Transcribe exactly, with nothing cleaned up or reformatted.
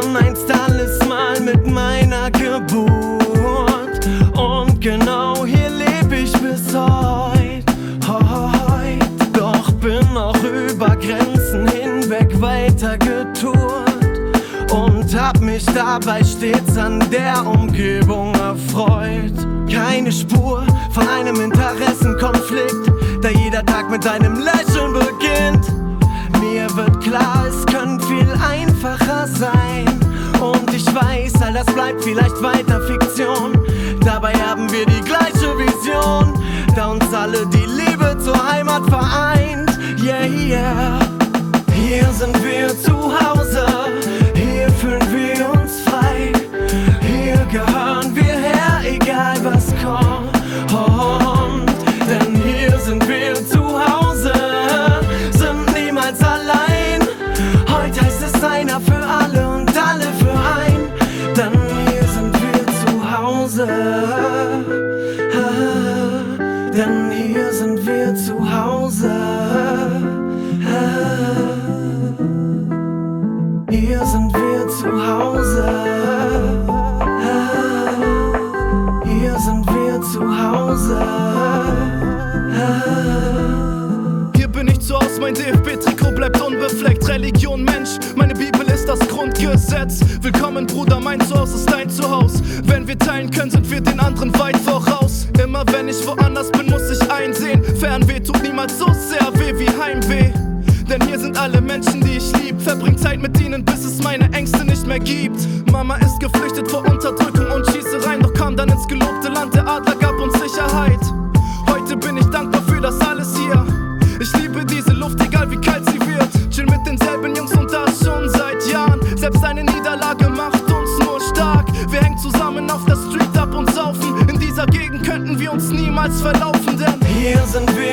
begann einst alles mal mit meiner Geburt. Und genau hier leb ich bis heut, heut. Doch bin auch über Grenzen hinweg weiter getourt und hab mich dabei stets an der Umgebung erfreut. Keine Spur von einem Interessenkonflikt, da jeder Tag mit einem Lächeln beginnt. Mir wird klar, es könnte viel einfacher sein. Und ich weiß, all das bleibt vielleicht weiter Fiktion. Dabei haben wir die gleiche Vision, da uns alle die Liebe zur Heimat vereint. Yeah, yeah. Hier sind wir zu Hause, hier fühlen wir uns frei. Hier gehören wir her, egal was kommt. Denn hier sind wir zu Hause, sind niemals allein. Heute heißt es einer für alle und alle für ein. Denn hier sind wir zu Hause. Denn hier sind wir zu Hause. Hier sind wir zu Hause. Hier sind wir zu Hause. Hier bin ich zu Hause, mein D F B-Trikot bleibt unbefleckt. Religion, Mensch, meine Bibel ist das Grundgesetz. Willkommen, Bruder, mein Zuhause ist dein Zuhause. Wenn wir teilen können, sind wir den anderen weit voraus. Immer wenn ich woanders bin, muss ich einsehen: Fernweh tut niemals so sehr weh wie Heimweh. Denn hier sind alle Menschen, die ich lieb. Verbring Zeit mit ihnen, bis es meine Ängste nicht mehr gibt. Mama ist geflüchtet vor Unterdrückung und Schießereien, doch kam dann ins gelobte Land, der Adler gab uns Sicherheit. Heute bin ich dankbar für das alles hier. Ich liebe diese Luft, egal wie kalt sie wird. Chill mit denselben Jungs und das schon seit Jahren. Selbst eine Niederlage macht uns nur stark. Wir hängen zusammen auf der Street ab und saufen. In dieser Gegend könnten wir uns niemals verlaufen, denn hier sind wir